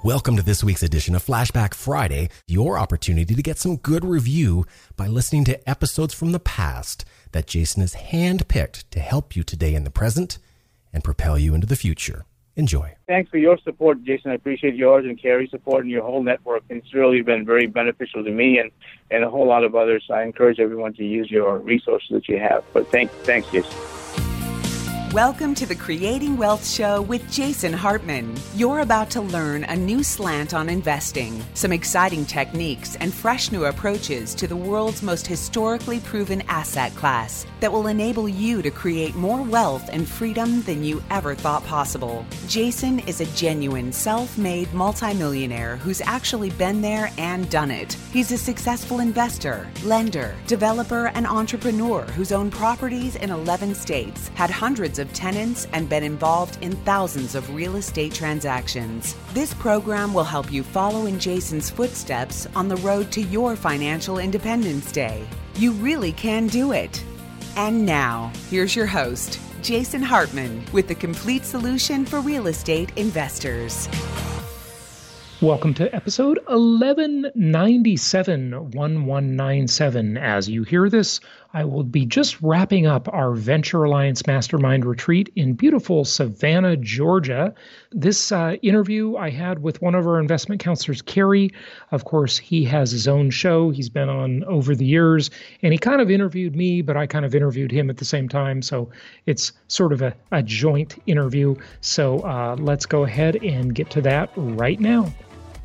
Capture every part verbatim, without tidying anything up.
Welcome to this week's edition of Flashback Friday, your opportunity to get some good review by listening to episodes from the past that Jason has handpicked to help you today in the present and propel you into the future. Enjoy. Thanks for your support, Jason. I appreciate yours and Carrie's support and your whole network. It's really been very beneficial to me and, and a whole lot of others. I encourage everyone to use your resources that you have. But thank, thanks, Jason. Welcome to the Creating Wealth Show with Jason Hartman. You're about to learn a new slant on investing, some exciting techniques, and fresh new approaches to the world's most historically proven asset class that will enable you to create more wealth and freedom than you ever thought possible. Jason is a genuine self-made multimillionaire who's actually been there and done it. He's a successful investor, lender, developer, and entrepreneur who's owned properties in eleven states, had hundreds of of tenants, and been involved in thousands of real estate transactions. This program will help you follow in Jason's footsteps on the road to your financial independence day. You really can do it. And now, here's your host, Jason Hartman, with the complete solution for real estate investors. Welcome to episode eleven ninety-seven, eleven ninety-seven. As you hear this, I will be just wrapping up our Venture Alliance Mastermind Retreat in beautiful Savannah, Georgia. This uh, interview I had with one of our investment counselors, Kerry. Of course, he has his own show. He's been on over the years, and he kind of interviewed me, but I kind of interviewed him at the same time. So it's sort of a, a joint interview. So uh, let's go ahead and get to that right now.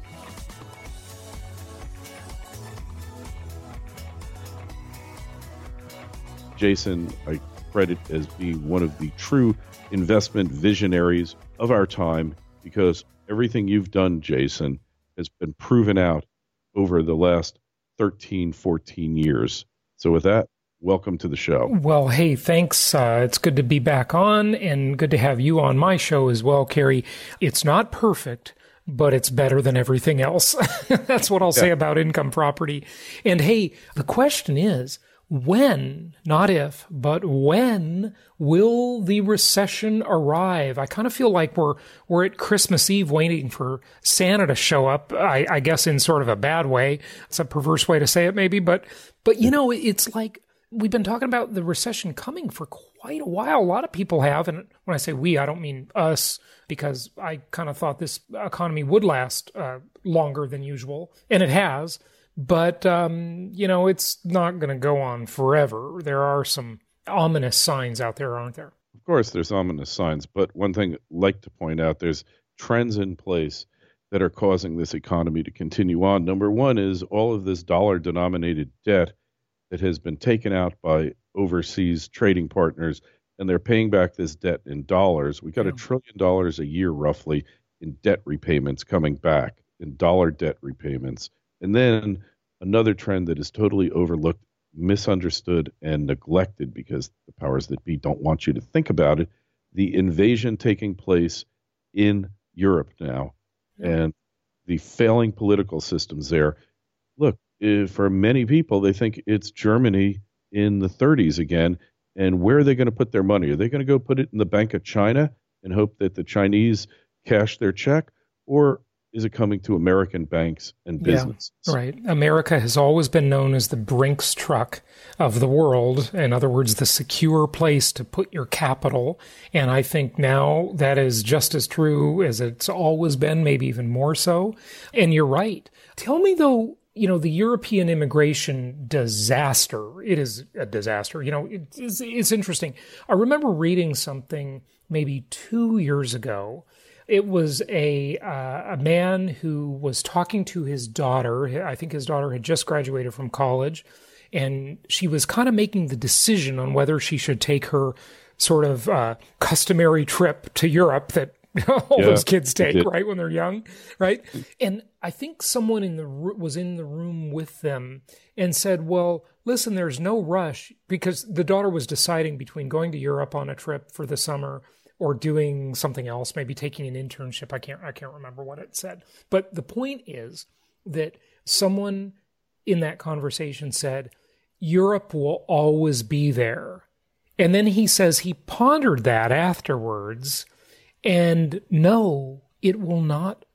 Jason, I credit as being one of the true investment visionaries of our time, because everything you've done, Jason, has been proven out over the last thirteen, fourteen years. So with that, welcome to the show. Well, hey, thanks. Uh, it's good to be back on, and good to have you on my show as well, Kerry. It's not perfect, but it's better than everything else. That's what I'll yeah. say about income property. And hey, the question is, when, not if, but when will the recession arrive? I kind of feel like we're we're at Christmas Eve waiting for Santa to show up, I, I guess in sort of a bad way. It's a perverse way to say it maybe, but but you know, it's like we've been talking about the recession coming for quite a while. A lot of people have, and when I say we, I don't mean us, because I kind of thought this economy would last uh, longer than usual, and it has. But, um, you know, it's not going to go on forever. There are some ominous signs out there, aren't there? Of course, there's ominous signs. But one thing I'd like to point out, there's trends in place that are causing this economy to continue on. Number one is all of this dollar-denominated debt that has been taken out by overseas trading partners, and they're paying back this debt in dollars. We got yeah. a trillion dollars a year, roughly, in debt repayments coming back, in dollar debt repayments. And then another trend that is totally overlooked, misunderstood, and neglected because the powers that be don't want you to think about it, the invasion taking place in Europe now yeah. and the failing political systems there. Look, if for many people, they think it's Germany in the thirties again. And where are they going to put their money? Are they going to go put it in the Bank of China and hope that the Chinese cash their check? Or is it coming to American banks and businesses? Yeah, right. America has always been known as the Brinks truck of the world. In other words, the secure place to put your capital. And I think now that is just as true as it's always been, maybe even more so. And you're right. Tell me, though, you know, the European immigration disaster, it is a disaster. You know, it's, it's interesting. I remember reading something maybe two years ago. It was a uh, a man who was talking to his daughter. I think his daughter had just graduated from college, and she was kind of making the decision on whether she should take her sort of uh, customary trip to Europe that all yeah, those kids take, right, when they're young, right? And I think someone in the was in the room with them and said, well, listen, there's no rush, because the daughter was deciding between going to Europe on a trip for the summer or doing something else, maybe taking an internship. I can't I can't remember what it said. But the point is that someone in that conversation said, Europe will always be there. And then he says he pondered that afterwards, and no, it will not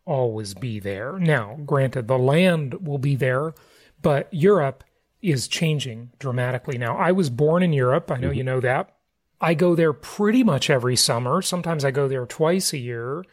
always be there. Now, granted, the land will be there, but Europe is changing dramatically now. I was born in Europe. I know mm-hmm. you know that. I go there pretty much every summer. Sometimes I go there twice a year.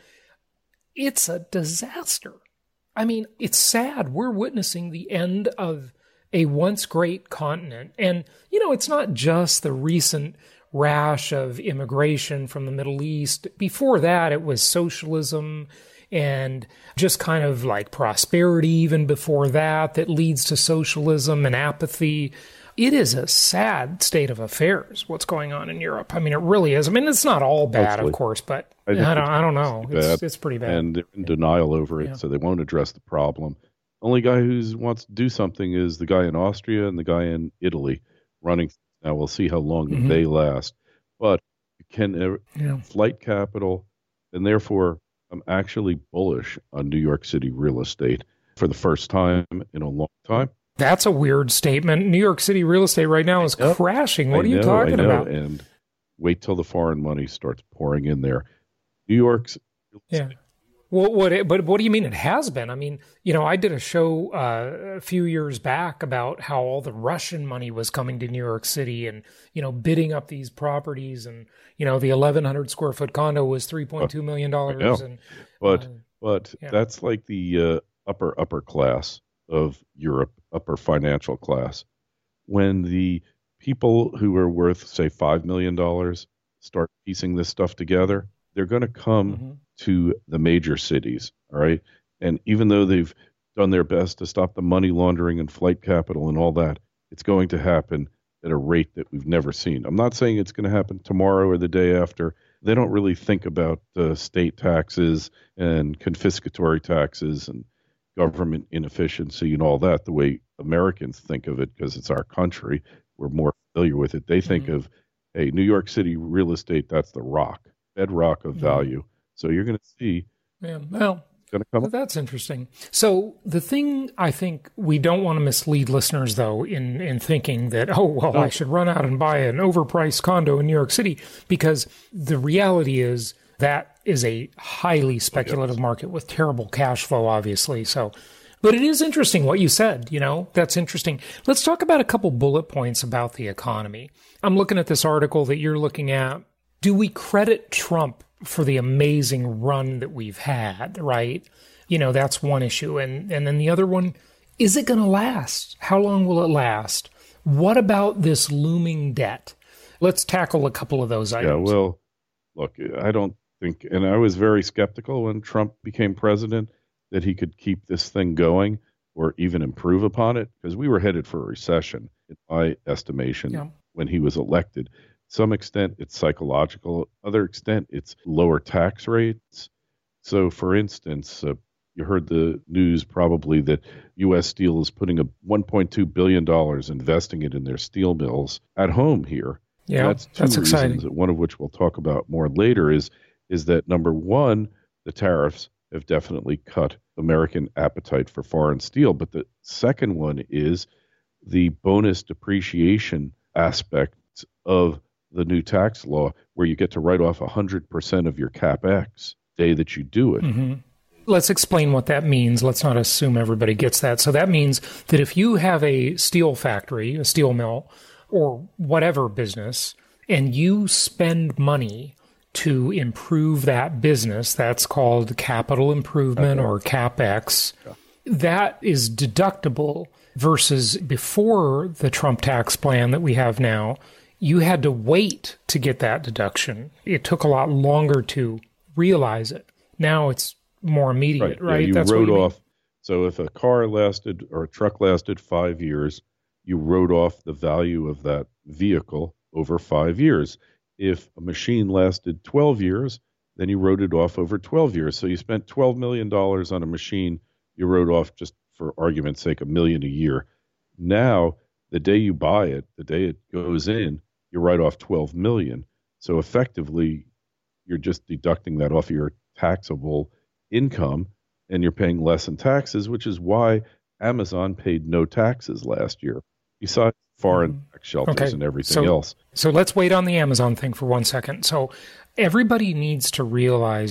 It's a disaster. I mean, it's sad. We're witnessing the end of a once great continent. And, you know, it's not just the recent rash of immigration from the Middle East. Before that, it was socialism and just kind of like prosperity even before that, that leads to socialism and apathy. It is a sad state of affairs, what's going on in Europe. I mean, it really is. I mean, it's not all bad, Hopefully. of course, but I, I, don't, I don't know. It's, it's, it's pretty bad. And they're in denial over it, yeah. so they won't address the problem. Only guy who wants to do something is the guy in Austria and the guy in Italy running. Now, we'll see how long mm-hmm. they last. But you can uh, yeah. flight capital, and therefore I'm actually bullish on New York City real estate for the first time in a long time. That's a weird statement. New York City real estate right now is crashing. What I are you know, talking I know. about? And wait till the foreign money starts pouring in there. New York's real estate. Yeah. Well, what? It, but what do you mean it has been? I mean, you know, I did a show uh, a few years back about how all the Russian money was coming to New York City and, you know, bidding up these properties. And, you know, the eleven hundred square foot condo was three point two million dollars. And, but uh, but yeah. that's like the uh, upper, upper class of Europe, upper financial class. When the people who are worth, say, five million dollars start piecing this stuff together, they're going to come mm-hmm. to the major cities, all right? And even though they've done their best to stop the money laundering and flight capital and all that, it's going to happen at a rate that we've never seen. I'm not saying it's going to happen tomorrow or the day after. They don't really think about uh, state taxes and confiscatory taxes and government inefficiency and all that the way Americans think of it, because it's our country. We're more familiar with it. They think mm-hmm. of, hey, New York City real estate, that's the rock. Bedrock of value. So you're going to see. Yeah, well, going to come well, that's interesting. So the thing I think we don't want to mislead listeners, though, in, in thinking that, oh, well, oh. I should run out and buy an overpriced condo in New York City, because the reality is that is a highly speculative oh, yes. market with terrible cash flow, obviously. So, but it is interesting what you said, you know, that's interesting. Let's talk about a couple bullet points about the economy. I'm looking at this article that you're looking at. Do we credit Trump for the amazing run that we've had, right? You know, that's one issue. And, and then the other one, is it going to last? How long will it last? What about this looming debt? Let's tackle a couple of those items. Yeah, well, look, I don't think, and I was very skeptical when Trump became president that he could keep this thing going or even improve upon it, because we were headed for a recession, in my estimation, yeah. when he was elected. Some extent, it's psychological. Other extent, it's lower tax rates. So, for instance, uh, you heard the news probably that U S Steel is putting a one point two billion dollars, investing it in their steel mills at home here. Yeah, that's two that's reasons, exciting. One of which we'll talk about more later, is, is that, number one, the tariffs have definitely cut American appetite for foreign steel. But the second one is the bonus depreciation aspect of the new tax law, where you get to write off one hundred percent of your CapEx day that you do it. Mm-hmm. Let's explain what that means. Let's not assume everybody gets that. So that means that if you have a steel factory, a steel mill, or whatever business, and you spend money to improve that business, that's called capital improvement okay. or CapEx, yeah. that is deductible, versus before the Trump tax plan that we have now, you had to wait to get that deduction. It took a lot longer to realize it. Now it's more immediate, right? right? Yeah, you That's wrote what you off. Mean. So if a car lasted or a truck lasted five years, you wrote off the value of that vehicle over five years. If a machine lasted twelve years, then you wrote it off over twelve years. So you spent twelve million dollars on a machine. You wrote off, just for argument's sake, a million a year. Now, the day you buy it, the day it goes in, you write off twelve million dollars. So effectively, you're just deducting that off of your taxable income, and you're paying less in taxes, which is why Amazon paid no taxes last year, besides foreign tax shelters okay. and everything so, else. So let's wait on the Amazon thing for one second. So everybody needs to realize the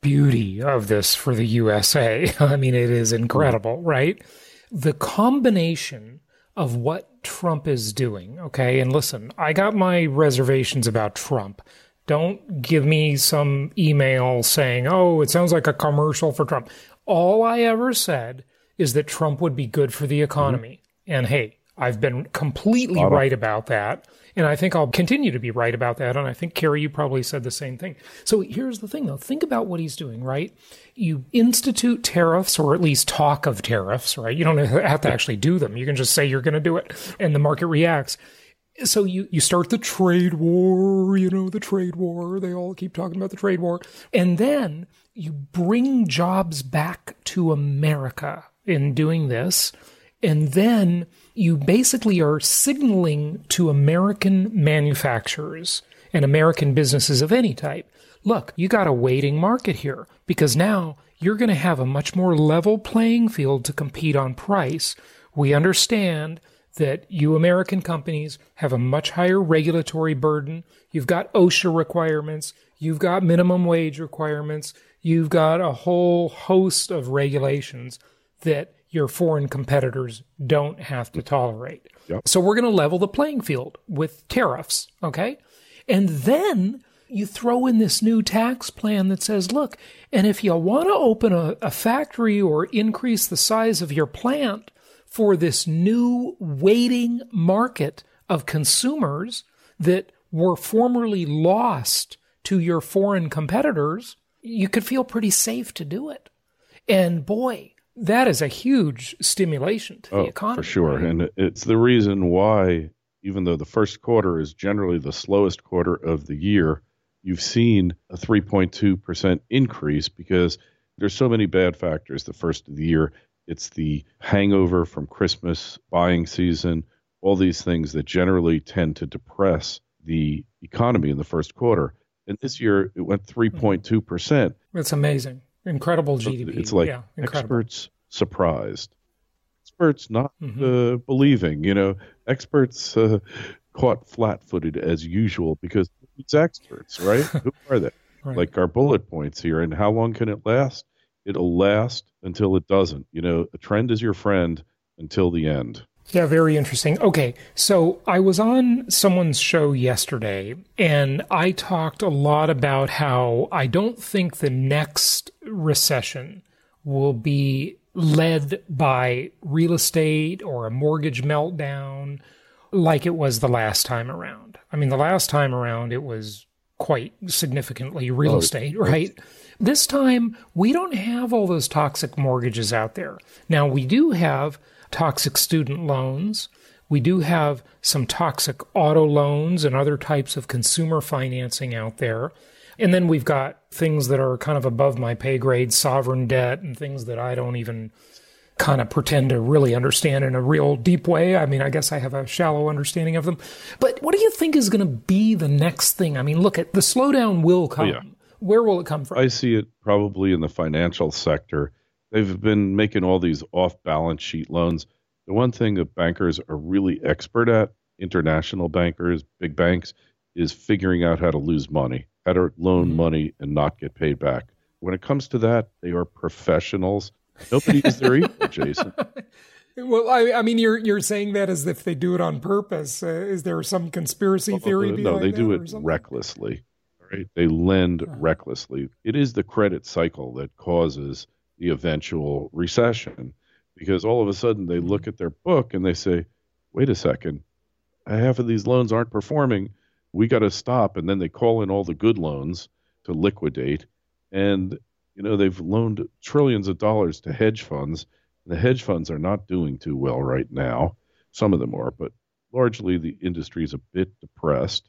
beauty of this for the U S A. I mean, it is incredible, right? The combination of what Trump is doing, okay? And listen, I got my reservations about Trump. Don't give me some email saying, oh, it sounds like a commercial for Trump. All I ever said is that Trump would be good for the economy. Mm-hmm. And hey, I've been completely right about that. And I think I'll continue to be right about that. And I think, Carrie, you probably said the same thing. So here's the thing, though. Think about what he's doing, right? You institute tariffs, or at least talk of tariffs, right? You don't have to actually do them. You can just say you're going to do it, and the market reacts. So you, you start the trade war, you know, the trade war. They all keep talking about the trade war. And then you bring jobs back to America in doing this. And then you basically are signaling to American manufacturers and American businesses of any type, look, you got a waiting market here, because now you're going to have a much more level playing field to compete on price. We understand that you American companies have a much higher regulatory burden. You've got OSHA requirements. You've got minimum wage requirements. You've got a whole host of regulations that your foreign competitors don't have to tolerate. Yep. So we're going to level the playing field with tariffs, okay? And then you throw in this new tax plan that says, look, and if you want to open a, a factory or increase the size of your plant for this new waiting market of consumers that were formerly lost to your foreign competitors, you could feel pretty safe to do it. And boy, that is a huge stimulation to the oh, economy. For sure. Right? And it's the reason why, even though the first quarter is generally the slowest quarter of the year, you've seen a three point two percent increase, because there's so many bad factors the first of the year. It's the hangover from Christmas buying season, all these things that generally tend to depress the economy in the first quarter. And this year it went three point two percent. It's amazing. Incredible G D P. It's like yeah, experts surprised, experts not mm-hmm. uh, believing, you know, experts uh, caught flat-footed as usual, because it's experts, right? Who are they? Right. Like our bullet points here. And how long can it last? It'll last until it doesn't. You know, a trend is your friend until the end. Yeah, very interesting. Okay, so I was on someone's show yesterday, and I talked a lot about how I don't think the next recession will be led by real estate or a mortgage meltdown like it was the last time around. I mean, the last time around, it was quite significantly real oh, estate, right? This time, we don't have all those toxic mortgages out there. Now, we do have toxic student loans. We do have some toxic auto loans and other types of consumer financing out there. And then we've got things that are kind of above my pay grade, sovereign debt, and things that I don't even kind of pretend to really understand in a real deep way. I mean, I guess I have a shallow understanding of them. But what do you think is going to be the next thing? I mean, look, at the slowdown will come. Oh, yeah. Where will it come from? I see it probably in the financial sector. They've been making all these off-balance sheet loans. The one thing that bankers are really expert at, international bankers, big banks, is figuring out how to lose money, how to loan mm-hmm. money and not get paid back. When it comes to that, they are professionals. Nobody is their equal, Jason. Well, I, I mean, you're you're saying that as if they do it on purpose. Uh, is there some conspiracy theory well, behind No, they that do it recklessly. Right? They lend uh-huh. recklessly. It is the credit cycle that causes the eventual recession, because all of a sudden they look at their book and they say, wait a second, half of these loans aren't performing. We got to stop. And then they call in all the good loans to liquidate. And, you know, they've loaned trillions of dollars to hedge funds. The hedge funds are not doing too well right now. Some of them are, but largely the industry is a bit depressed.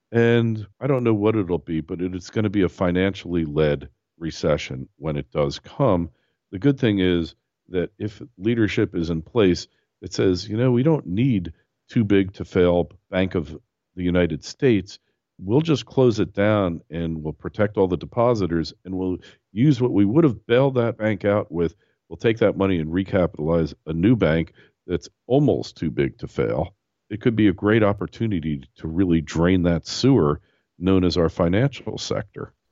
And I don't know what it'll be, but it's going to be a financially led recession when it does come. The good thing is that if leadership is in place that says, you know, we don't need too big to fail Bank of the United States, we'll just close it down and we'll protect all the depositors and we'll use what we would have bailed that bank out with. We'll take that money and recapitalize a new bank that's almost too big to fail. It could be a great opportunity to really drain that sewer known as our financial sector.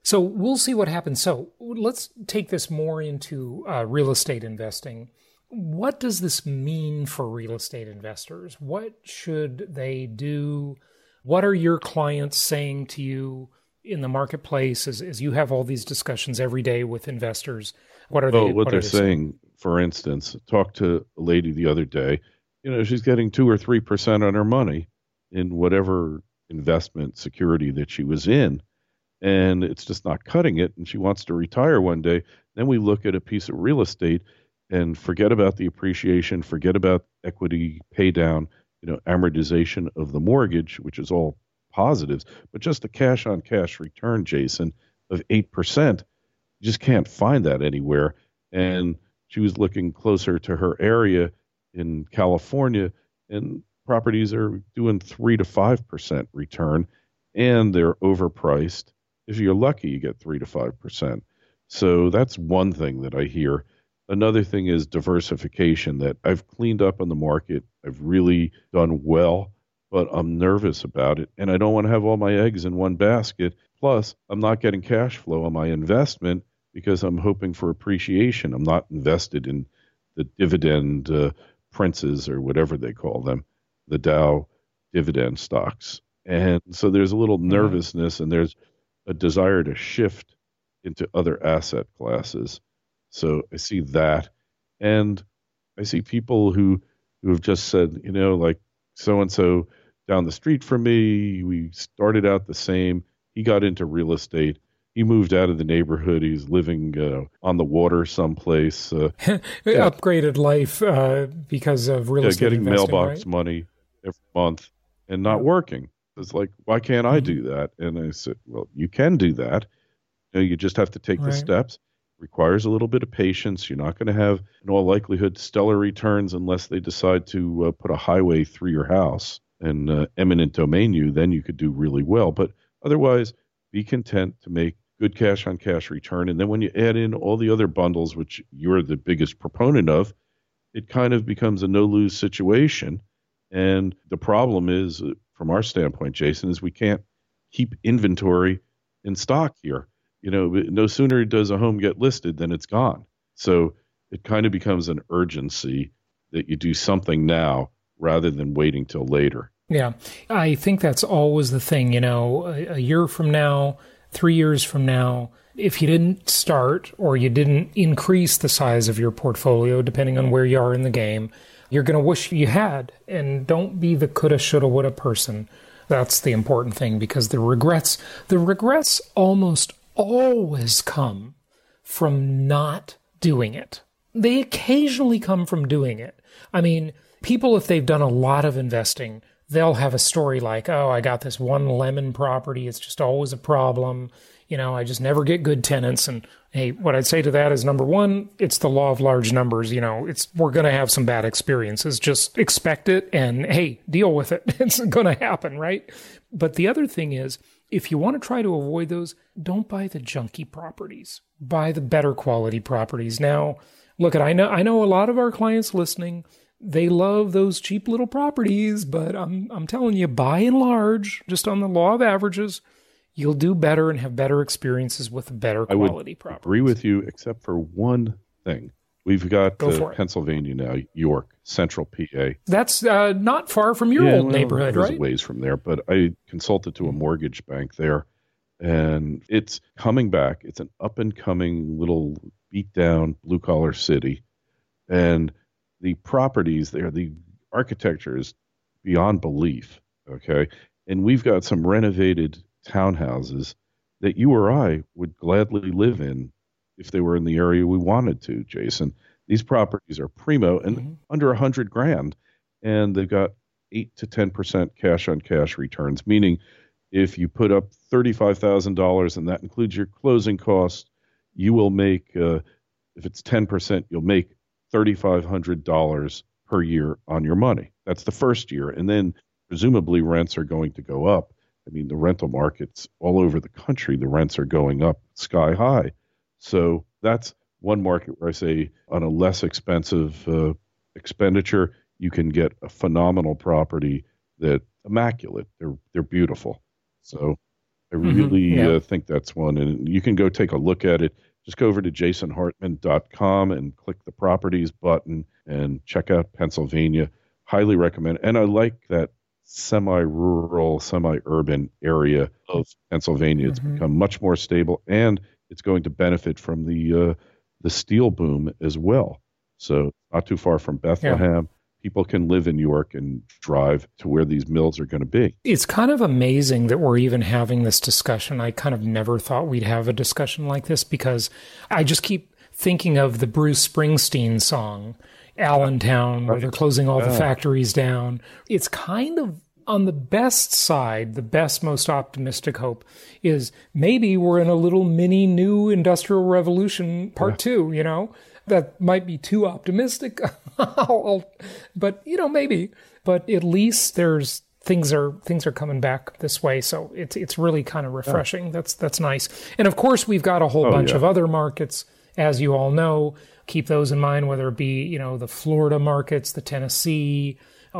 So we'll see what happens. So let's take this more into uh, real estate investing. What does this mean for real estate investors? What should they do? What are your clients saying to you in the marketplace as, as you have all these discussions every day with investors? What are they? Well, what, what they're they saying, saying, for instance, talked to a lady the other day. You know, she's getting two or three percent on her money in whatever investment security that she was in, and it's just not cutting it. And she wants to retire one day. Then we look at a piece of real estate and forget about the appreciation, forget about equity pay down, you know, amortization of the mortgage, which is all positives, but just a cash on cash return, Jason, of eight percent. You just can't find that anywhere. And she was looking closer to her area in California, and properties are doing three to five percent return, and they're overpriced. If you're lucky, you get three to five percent. So that's one thing that I hear. Another thing is diversification, that I've cleaned up on the market. I've really done well, but I'm nervous about it, and I don't want to have all my eggs in one basket. Plus, I'm not getting cash flow on my investment because I'm hoping for appreciation. I'm not invested in the dividend uh, princes or whatever they call them, the Dow dividend stocks. And so there's a little nervousness, and there's a desire to shift into other asset classes. So I see that. And I see people who, who have just said, you know, like so-and-so down the street from me, we started out the same. He got into real estate. He moved out of the neighborhood. He's living uh, on the water someplace. Uh, yeah. Upgraded life uh, because of real yeah, estate getting investing, mailbox right? money every month and not working. It's like, why can't I do that? And I said, well, you can do that. You know, you just have to take Right. the steps. Requires a little bit of patience. You're not going to have, in all likelihood, stellar returns unless they decide to uh, put a highway through your house and uh, eminent domain you. Then you could do really well. But otherwise, be content to make good cash on cash return. And then when you add in all the other bundles, which you're the biggest proponent of, it kind of becomes a no-lose situation. And the problem is, uh, from our standpoint, Jason, is we can't keep inventory in stock here. You know, no sooner does a home get listed than it's gone. So it kind of becomes an urgency that you do something now rather than waiting till later. Yeah, I think that's always the thing, you know, a, a year from now, three years from now, if you didn't start or you didn't increase the size of your portfolio, depending on where you are in the game, you're going to wish you had. And don't be the coulda, shoulda, woulda person. That's the important thing, because the regrets, the regrets almost always come from not doing it. They occasionally come from doing it. I mean, people, if they've done a lot of investing, they'll have a story like, oh, I got this one lemon property. It's just always a problem. You know, I just never get good tenants. And hey, what I'd say to that is, number one, it's the law of large numbers. You know, it's, we're going to have some bad experiences. Just expect it and hey, deal with it. It's going to happen, right? But the other thing is, if you want to try to avoid those, don't buy the junky properties. Buy the better quality properties. Now, look, at I know I know a lot of our clients listening, they love those cheap little properties, but I'm I'm telling you, by and large, just on the law of averages, you'll do better and have better experiences with better quality properties. I would agree with you, except for one thing. We've got Go uh, Pennsylvania now, York, Central P A. That's uh, not far from your yeah, old well, neighborhood, there's right? a ways from there, but I consulted to a mortgage bank there, and it's coming back. It's an up-and-coming little beat-down blue-collar city, and the properties there, the architecture is beyond belief, okay? And we've got some renovated townhouses that you or I would gladly live in if they were in the area we wanted to, Jason. These properties are primo and mm-hmm. under a hundred grand, and they've got eight to ten percent cash on cash returns. Meaning, if you put up thirty-five thousand dollars and that includes your closing costs, you will make, uh, if it's ten percent, you'll make thirty-five hundred dollars per year on your money. That's the first year, and then presumably rents are going to go up. I mean, the rental markets all over the country, the rents are going up sky high. So that's one market where I say on a less expensive uh, expenditure, you can get a phenomenal property that immaculate. They're they're beautiful. So I really mm-hmm. yeah. uh, think that's one. And you can go take a look at it. Just go over to jason hartman dot com and click the properties button and check out Pennsylvania. Highly recommend. And I like that semi-rural, semi-urban area of Pennsylvania. It's mm-hmm. become much more stable, and it's going to benefit from the uh, the steel boom as well. So not too far from Bethlehem. Yeah. People can live in York and drive to where these mills are going to be. It's kind of amazing that we're even having this discussion. I kind of never thought we'd have a discussion like this, because I just keep thinking of the Bruce Springsteen song, Allentown, where they're closing all the factories down. It's kind of on the best side, the best, most optimistic hope is maybe we're in a little mini new industrial revolution part yeah. two, you know? That might be too optimistic, but you know, maybe. But at least there's things are things are coming back this way, so it's it's really kind of refreshing. Yeah. That's that's nice. And of course, we've got a whole oh, bunch yeah. of other markets, as you all know. Keep those in mind, whether it be you know the Florida markets, the Tennessee,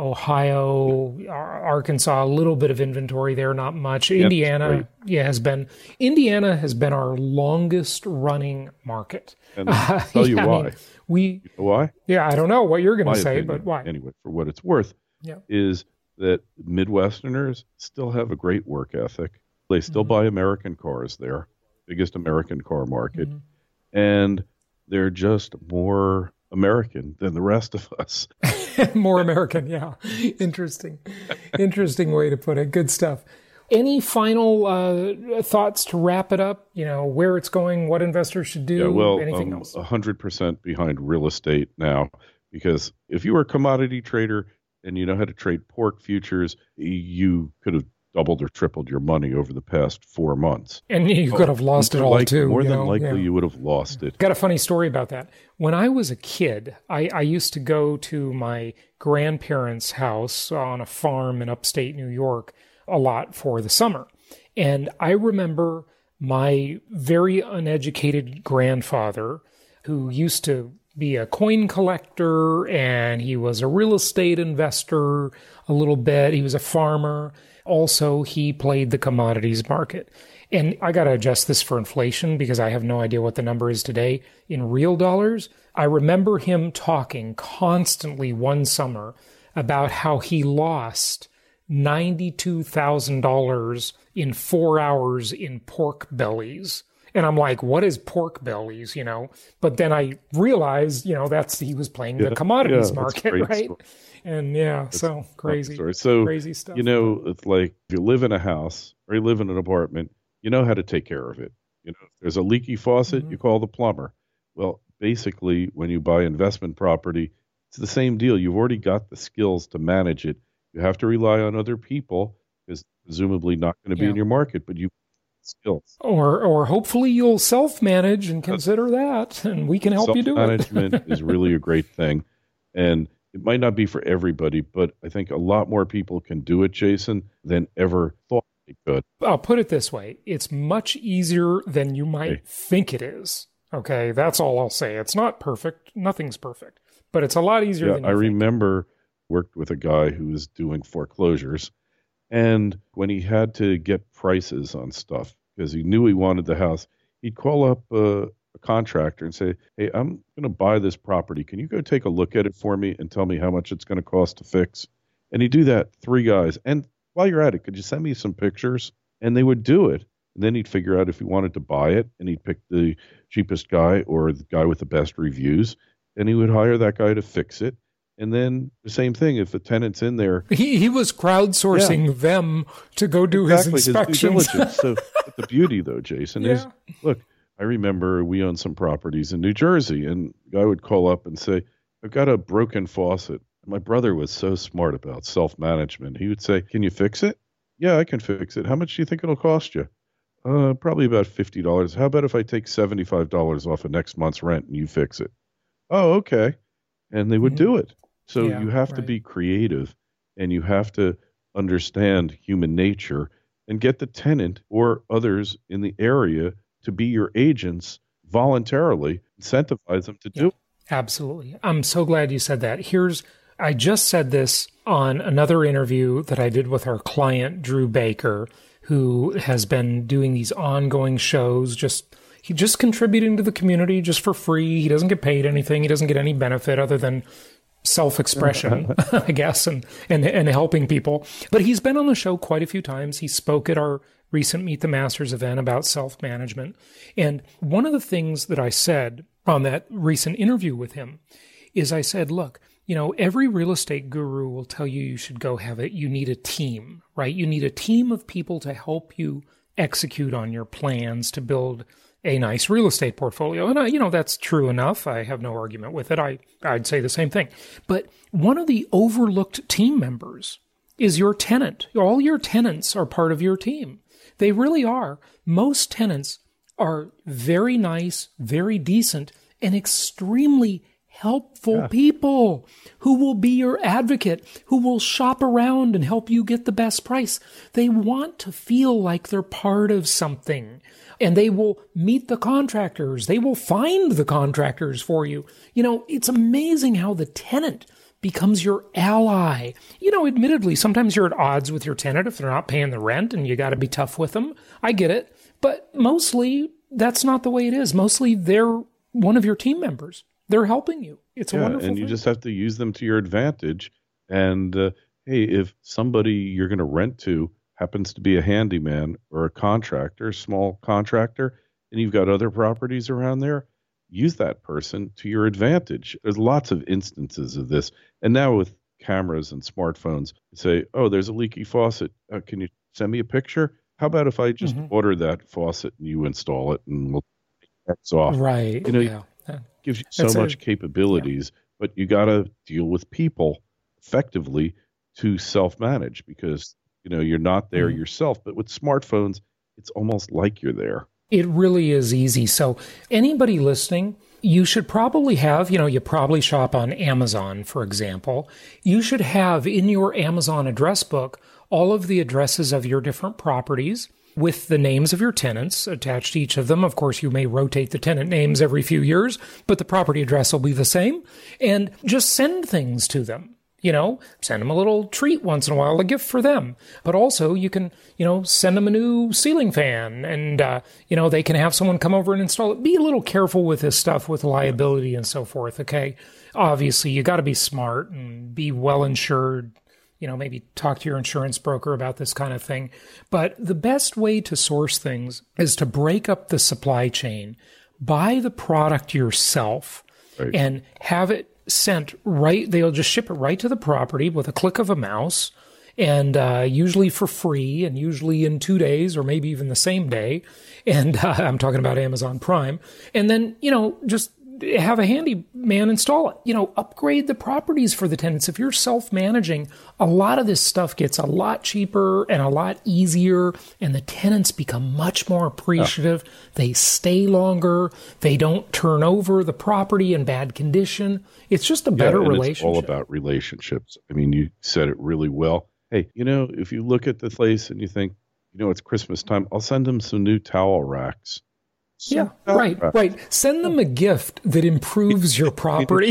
Ohio, Arkansas, a little bit of inventory there, not much. Yep, Indiana, yeah, has been Indiana has been our longest running market. And I'll uh, tell you yeah, why. I mean, we you know why? Yeah, I don't know what you're going to say, opinion, but why? Anyway, for what it's worth, yeah. is that Midwesterners still have a great work ethic. They still mm-hmm. buy American cars there, biggest American car market, mm-hmm. and they're just more American than the rest of us. More American, yeah. Interesting. Interesting way to put it. Good stuff. Any final uh, thoughts to wrap it up? You know, where it's going, what investors should do, yeah, well, anything um, else? one hundred percent behind real estate now, because if you were a commodity trader and you know how to trade pork futures, you could have doubled or tripled your money over the past four months. And you could have lost it all like, too. More you than know? likely yeah. you would have lost it. Got a funny story about that. When I was a kid, I, I used to go to my grandparents' house on a farm in upstate New York a lot for the summer. And I remember my very uneducated grandfather, who used to be a coin collector, and he was a real estate investor a little bit. He was a farmer. Also, he played the commodities market. And I got to adjust this for inflation because I have no idea what the number is today. In real dollars, I remember him talking constantly one summer about how he lost ninety-two thousand dollars in four hours in pork bellies. And I'm like, what is pork bellies, you know? But then I realized, you know, that's he was playing yeah, the commodities yeah, market, right? Story. And yeah, that's so crazy, so crazy stuff. You know, it's like if you live in a house or you live in an apartment, you know how to take care of it. You know, if there's a leaky faucet, mm-hmm. you call the plumber. Well, basically, when you buy investment property, it's the same deal. You've already got the skills to manage it. You have to rely on other people because presumably not going to be yeah. in your market, but you skills. Or or hopefully you'll self-manage and consider that, and we can help you do it. Self-management is really a great thing. And it might not be for everybody, but I think a lot more people can do it, Jason, than ever thought they could. I'll put it this way. It's much easier than you might okay. think it is. Okay, that's all I'll say. It's not perfect. Nothing's perfect. But it's a lot easier yeah, than you I think. remember worked with a guy who was doing foreclosures. And when he had to get prices on stuff, because he knew he wanted the house, he'd call up uh, a contractor and say, hey, I'm going to buy this property. Can you go take a look at it for me and tell me how much it's going to cost to fix? And he'd do that, three guys. And while you're at it, could you send me some pictures? And they would do it. And then he'd figure out if he wanted to buy it, and he'd pick the cheapest guy or the guy with the best reviews, and he would hire that guy to fix it. And then the same thing, if the tenant's in there. He he was crowdsourcing yeah. them to go do exactly, his inspections. His due diligence. So the beauty, though, Jason, yeah. is, look, I remember we owned some properties in New Jersey, and the guy would call up and say, I've got a broken faucet. My brother was so smart about self-management. He would say, can you fix it? Yeah, I can fix it. How much do you think it'll cost you? Uh, probably about fifty dollars. How about if I take seventy-five dollars off of next month's rent and you fix it? Oh, okay. And they would mm-hmm. do it. So yeah, you have right. to be creative, and you have to understand human nature and get the tenant or others in the area to be your agents voluntarily, incentivize them to yeah, do it. Absolutely. I'm so glad you said that. Here's, I just said this on another interview that I did with our client, Drew Baker, who has been doing these ongoing shows, just he just contributing to the community just for free. He doesn't get paid anything. He doesn't get any benefit other than self-expression, I guess, and, and and helping people. But he's been on the show quite a few times. He spoke at our recent Meet the Masters event about self-management. And one of the things that I said on that recent interview with him is I said, look, you know, every real estate guru will tell you you should go have it. You need a team, right? You need a team of people to help you execute on your plans to build a nice real estate portfolio. And, I, you know, that's true enough. I have no argument with it. I, I'd say the same thing. But one of the overlooked team members is your tenant. All your tenants are part of your team. They really are. Most tenants are very nice, very decent, and extremely helpful yeah. people who will be your advocate, who will shop around and help you get the best price. They want to feel like they're part of something, and they will meet the contractors. They will find the contractors for you. You know, it's amazing how the tenant becomes your ally. You know, admittedly, sometimes you're at odds with your tenant if they're not paying the rent and you got to be tough with them. I get it. But mostly that's not the way it is. Mostly they're one of your team members. They're helping you. It's a yeah, wonderful and you thing. just have to use them to your advantage. And uh, hey, if somebody you're going to rent to happens to be a handyman or a contractor, small contractor, and you've got other properties around there, use that person to your advantage. There's lots of instances of this. And now with cameras and smartphones, you say, oh, there's a leaky faucet. Uh, can you send me a picture? How about if I just mm-hmm. order that faucet and you install it and we'll take that off? Right. You know, yeah. it gives you so That's much a, capabilities, yeah. but you got to deal with people effectively to self-manage because, you know, you're not there mm-hmm. yourself. But with smartphones, it's almost like you're there. It really is easy. So anybody listening, you should probably have, you know, you probably shop on Amazon, for example. You should have in your Amazon address book all of the addresses of your different properties with the names of your tenants attached to each of them. Of course, you may rotate the tenant names every few years, but the property address will be the same. And just send things to them. You know, send them a little treat once in a while, a gift for them. But also you can, you know, send them a new ceiling fan and, uh, you know, they can have someone come over and install it. Be a little careful with this stuff with liability and so forth, okay? Obviously, you got to be smart and be well insured. You know, maybe talk to your insurance broker about this kind of thing. But the best way to source things is to break up the supply chain, buy the product yourself, right. and have it sent right, they'll just ship it right to the property with a click of a mouse, and uh, usually for free, and usually in two days or maybe even the same day. And uh, I'm talking about Amazon Prime. And then, you know, just have a handyman install it. You know, upgrade the properties for the tenants. If you're self-managing, a lot of this stuff gets a lot cheaper and a lot easier, and the tenants become much more appreciative. Oh. They stay longer. They don't turn over the property in bad condition. It's just a better yeah, and relationship. It's all about relationships. I mean, you said it really well. Hey, you know, if you look at the place and you think, you know, it's Christmas time, I'll send them some new towel racks. Yeah, right, right. Send them a gift that improves your property.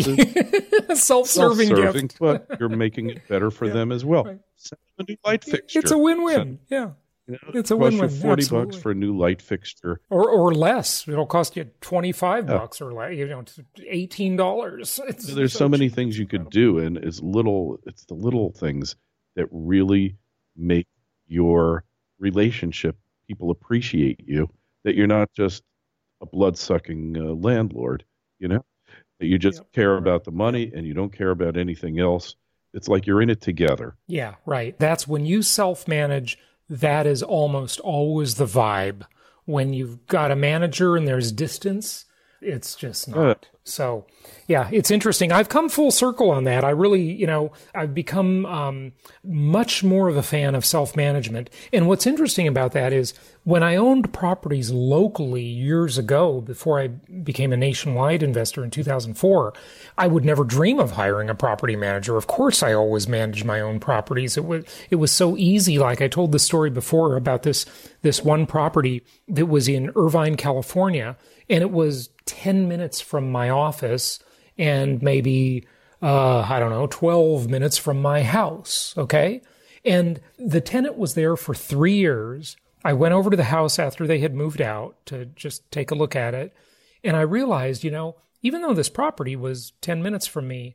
A self-serving, self-serving gift. But you're making it better for yeah, them as well. Right. Send them a new light fixture. It's a win-win. Send, yeah. You know, it's a win-win. Cost you forty Absolutely. bucks for a new light fixture. Or or less. It'll cost you twenty-five yeah. bucks or less, you know, eighteen dollars. It's so there's so, so many things you could do, and it's little it's the little things that really make your relationship, people appreciate you, that you're not just a blood-sucking uh, landlord, you know, that you just yep. care about the money and you don't care about anything else. It's like you're in it together. Yeah, right. That's when you self-manage, that is almost always the vibe. When you've got a manager and there's distance, it's just not. Uh, so, yeah, it's interesting. I've come full circle on that. I really, you know, I've become um, much more of a fan of self-management. And what's interesting about that is when I owned properties locally years ago, before I became a nationwide investor in two thousand four, I would never dream of hiring a property manager. Of course, I always managed my own properties. It was, it was so easy. Like I told the story before about this, this one property that was in Irvine, California, and it was ten minutes from my office and maybe, uh, I don't know, twelve minutes from my house. Okay. And the tenant was there for three years I went over to the house after they had moved out to just take a look at it. And I realized, you know, even though this property was ten minutes from me,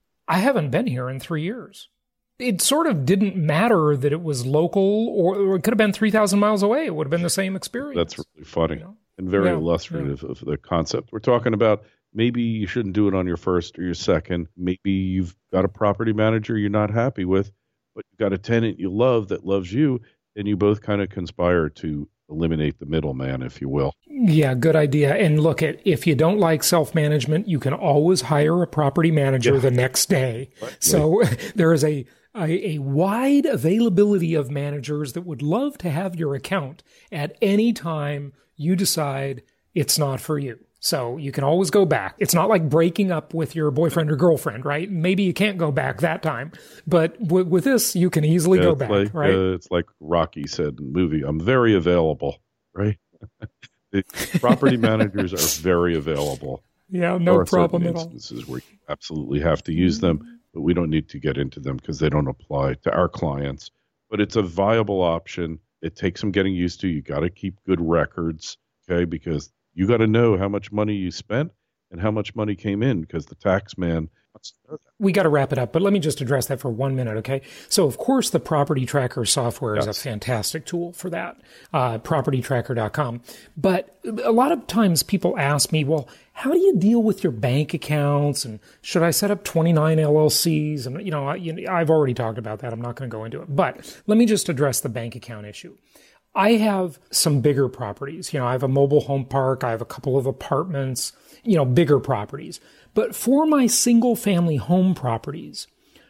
I haven't been here in three years. It sort of didn't matter that it was local, or, or it could have been three thousand miles away. It would have been the same experience. That's really funny, you know? And very yeah, illustrative yeah. of the concept. We're talking about maybe you shouldn't do it on your first or your second. Maybe you've got a property manager you're not happy with, but you've got a tenant you love that loves you, and you both kind of conspire to eliminate the middleman, if you will. Yeah, good idea. And look, at if you don't like self-management, you can always hire a property manager yeah. the next day. Right. So there is a, a a wide availability of managers that would love to have your account at any time you decide it's not for you. So you can always go back. It's not like breaking up with your boyfriend or girlfriend, right? Maybe you can't go back that time. But w- with this, you can easily yeah, go back, like, right? Uh, it's like Rocky said in the movie, I'm very available, right? The property managers are very available. Yeah, no problem at all. Instances where you absolutely have to use them, but we don't need to get into them because they don't apply to our clients. But it's a viable option. It takes some getting used to. You got to keep good records, okay? Because you got to know how much money you spent and how much money came in, because the tax man wants to know that. We got to wrap it up, but let me just address that for one minute, okay? So, of course, the Property Tracker software yes. is a fantastic tool for that, uh, property tracker dot com. But a lot of times people ask me, well, how do you deal with your bank accounts? And should I set up twenty-nine L L Cs? And, you know, I, you know I've already talked about that. I'm not going to go into it. But let me just address the bank account issue. I have some bigger properties. You know, I have a mobile home park. I have a couple of apartments, you know, bigger properties. But for my single family home properties,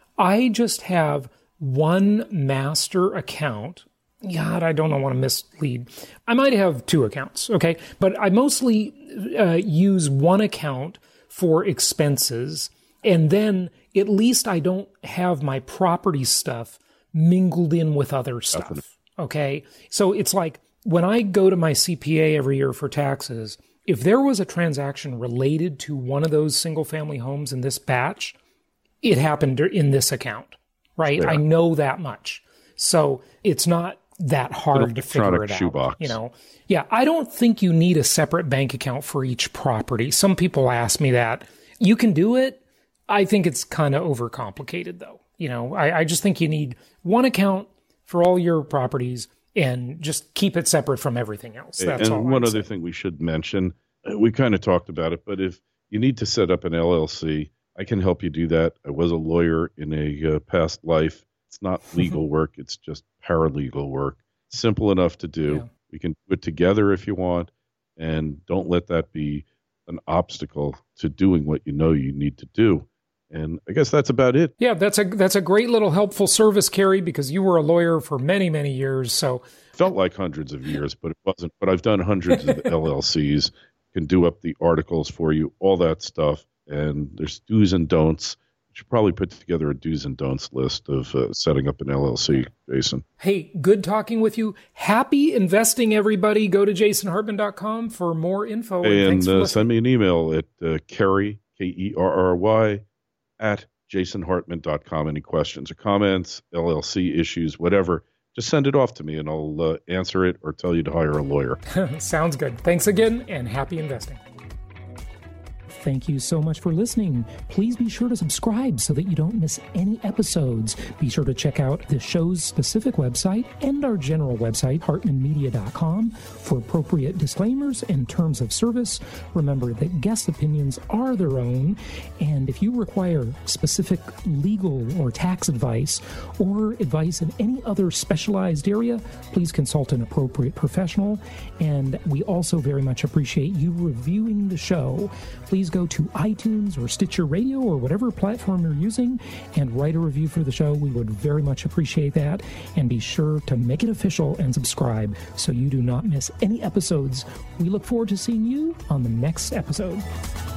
I just have one master account. God, I don't want to mislead. I might have two accounts, okay? But I mostly uh, use one account for expenses. And then at least I don't have my property stuff mingled in with other stuff. Definitely. Okay. So it's like when I go to my C P A every year for taxes, if there was a transaction related to one of those single family homes in this batch, it happened in this account, right? Yeah. I know that much. So it's not that hard to figure it out. You know, yeah, I don't think you need a separate bank account for each property. Some people ask me that. You can do it. I think it's kind of overcomplicated though. You know, I, I just think you need one account for all your properties and just keep it separate from everything else. That's and all. One I'd other say. thing we should mention, we kind of talked about it, but if you need to set up an L L C, I can help you do that. I was a lawyer in a uh, past life. It's not legal work. It's just paralegal work. Simple enough to do. Yeah. We can do it together if you want, and don't let that be an obstacle to doing what you know you need to do. And I guess that's about it. Yeah, that's a that's a great little helpful service, Kerry, because you were a lawyer for many, many years. So felt like hundreds of years, but it wasn't. But I've done hundreds of L L Cs, can do up the articles for you, all that stuff. And there's do's and don'ts. You should probably put together a do's and don'ts list of uh, setting up an L L C, Jason. Hey, good talking with you. Happy investing, everybody. Go to jason hartman dot com for more info. And, and thanks for uh, listening. Send me an email at uh, Kerry, K E R R Y, at jason hartman dot com. Any questions or comments, L L C issues, whatever, just send it off to me and I'll uh, answer it or tell you to hire a lawyer. Sounds good. Thanks again and happy investing. Thank you so much for listening. Please be sure to subscribe so that you don't miss any episodes. Be sure to check out the show's specific website and our general website, hartman media dot com, for appropriate disclaimers and terms of service. Remember that guest opinions are their own, and if you require specific legal or tax advice or advice in any other specialized area, please consult an appropriate professional. And we also very much appreciate you reviewing the show. Please go to iTunes or Stitcher Radio or whatever platform you're using and write a review for the show. We would very much appreciate that. And be sure to make it official and subscribe so you do not miss any episodes. We look forward to seeing you on the next episode.